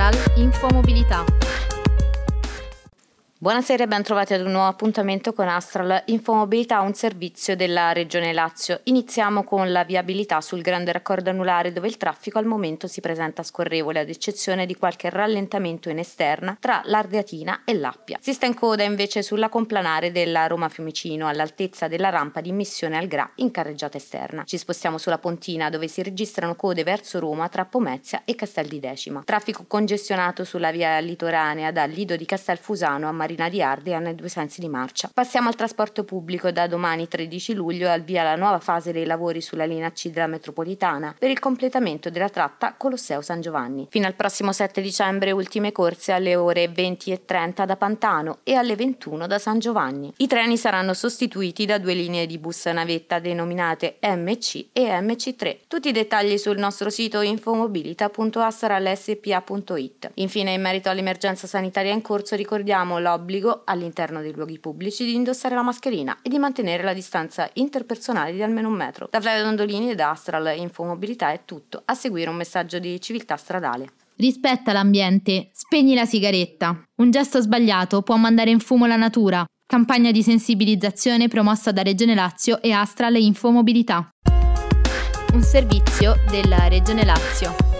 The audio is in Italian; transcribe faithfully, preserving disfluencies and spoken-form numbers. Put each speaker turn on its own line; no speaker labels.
Astral Infomobilità.
Buonasera e ben trovati ad un nuovo appuntamento con Astral Infomobilità, un servizio della Regione Lazio. Iniziamo con la viabilità sul grande raccordo anulare, dove il traffico al momento si presenta scorrevole, ad eccezione di qualche rallentamento in esterna tra l'Ardeatina e l'Appia. Si sta in coda invece sulla complanare della Roma Fiumicino, all'altezza della rampa di immissione al Gra in carreggiata esterna. Ci spostiamo sulla Pontina, dove si registrano code verso Roma tra Pomezia e Castel di Decima. Traffico congestionato sulla via litoranea da Lido di Castelfusano a Marina di Ardea nei due sensi di marcia. Passiamo al trasporto pubblico. Da domani tredici luglio è al via la nuova fase dei lavori sulla linea C della metropolitana per il completamento della tratta Colosseo San Giovanni. Fino al prossimo sette dicembre ultime corse alle ore venti e trenta da Pantano e alle ventuno da San Giovanni. I treni saranno sostituiti da due linee di bus navetta denominate M C e M C tre. Tutti i dettagli sul nostro sito infomobilità punto astral s p a punto i t. Infine, in merito all'emergenza sanitaria in corso, ricordiamo l'obbligo all'interno dei luoghi pubblici di indossare la mascherina e di mantenere la distanza interpersonale di almeno un metro. Da Flavio Dondolini e da Astral Infomobilità è tutto. A seguire un messaggio di civiltà stradale.
Rispetta l'ambiente, spegni la sigaretta. Un gesto sbagliato può mandare in fumo la natura. Campagna di sensibilizzazione promossa da Regione Lazio e Astral Infomobilità. Un servizio della Regione Lazio.